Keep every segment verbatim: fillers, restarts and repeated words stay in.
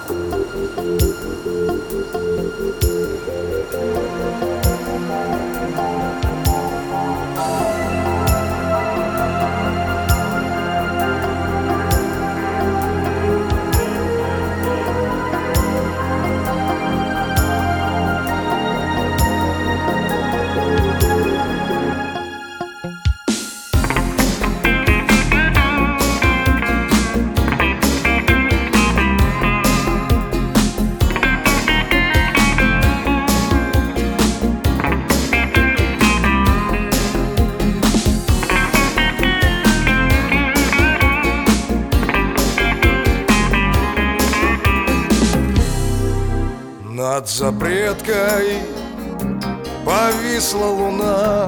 Над запреткой повисла луна.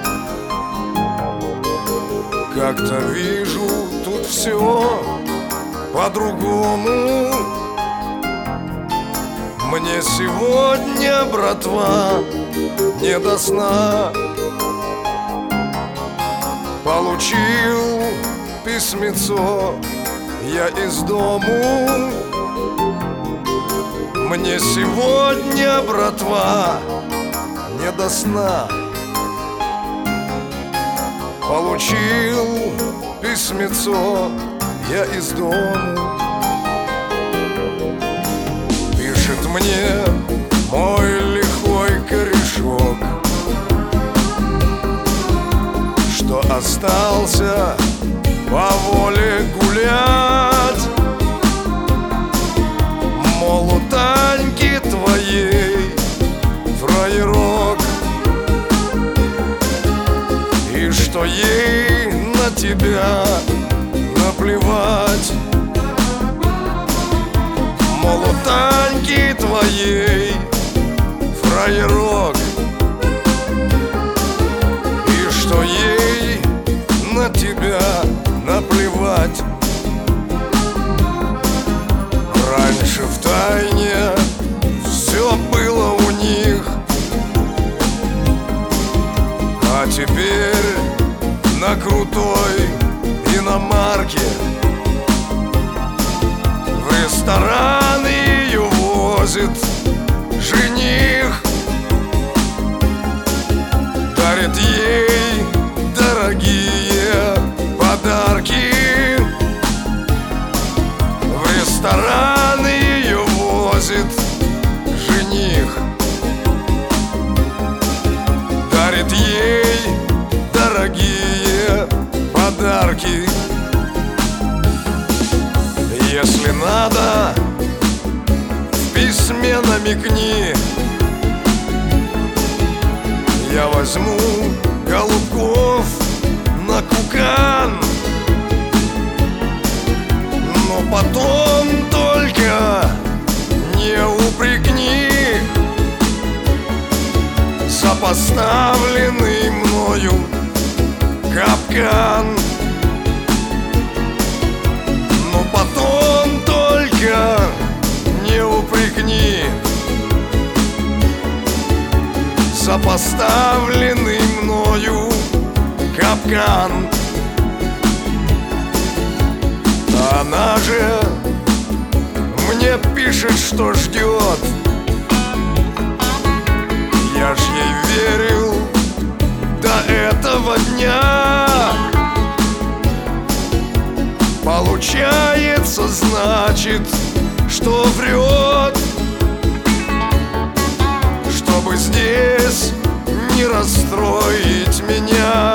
Как-то вижу тут все по-другому. Мне сегодня, братва, не до сна. Получил письмецо я из дому. Мне сегодня, братва, не до сна. Получил письмецо я из дому. Пишет мне мой лихой корешок, что остался по воле гулять. Мол, у Таньки твоей фраерок, и что ей на тебя наплевать. Мол, у Таньки твоей фраерок, и что ей на тебя наплевать. Раньше в тайне все было у них, а теперь на крутой иномарке в ресторан ее возит жених. Дарит ей дорогие подарки. В ресторан ее возит жених. Дарит ей дорогие подарки. Если надо, в письме намекни. Я возьму голубков на кукан, но потом только не упрекни за поставленный мною капкан. Но потом только не упрекни за поставленный мною капкан. Она же мне пишет, что ждет. Я ж ей верил до этого дня. Получается, значит, что врет, чтобы здесь не расстроить меня.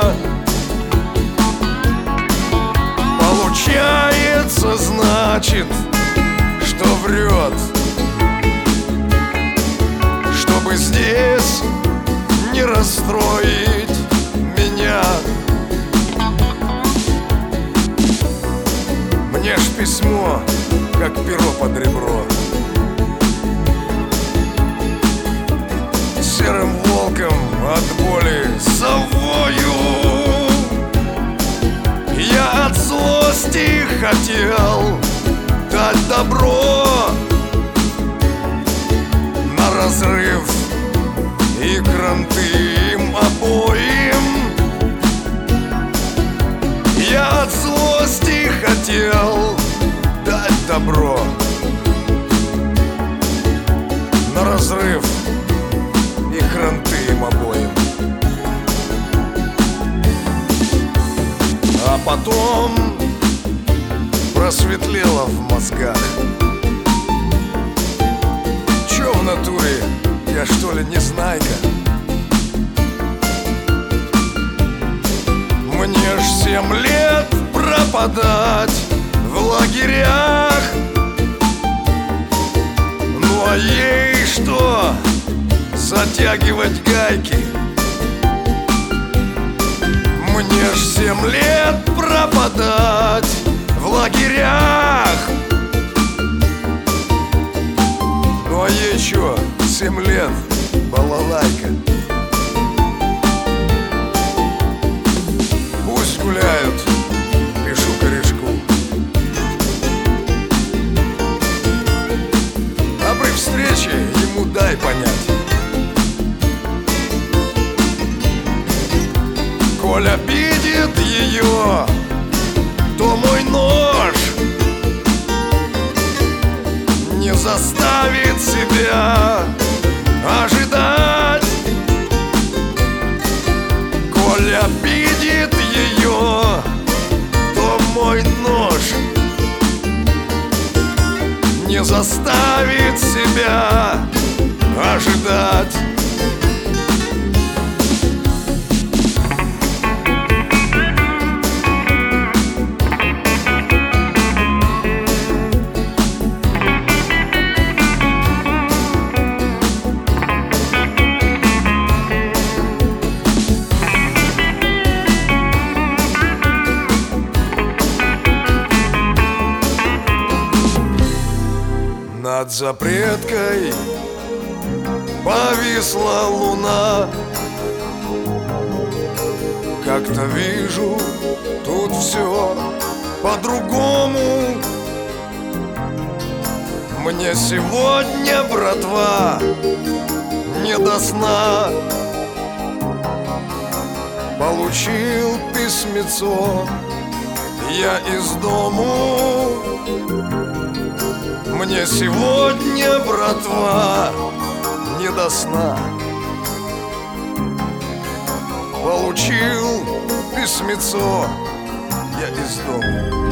Получается, значит, что врет, чтобы здесь не расстроить меня. Мне ж письмо, как перо под ребро. Серым волком от боли завою. Я от злости хотел дать добро на разрыв и кранты им обоим. Я от злости хотел дать добро разрыв и кранты им обоим. А потом просветлело в мозгах. Чё в натуре? Я что ли незнайка? Мне ж семь лет пропадать в лагерях. Ну а ей что? Затягивать гайки. Мне ж семь лет пропадать в лагерях. Ну а ей чё? Семь лет, балалайка. Пусть гуляют, пишу корешку. А при встрече ему дай понять: коль обидит ее, то мой нож не заставит себя ожидать. Коль обидит ее, то мой нож не заставит себя ожидать. Над запреткой повисла луна. Как-то вижу, тут все по-другому. Мне сегодня, братва, не до сна. Получил письмецо я из дому. Мне сегодня, братва, не до сна. Получил письмецо я из дома.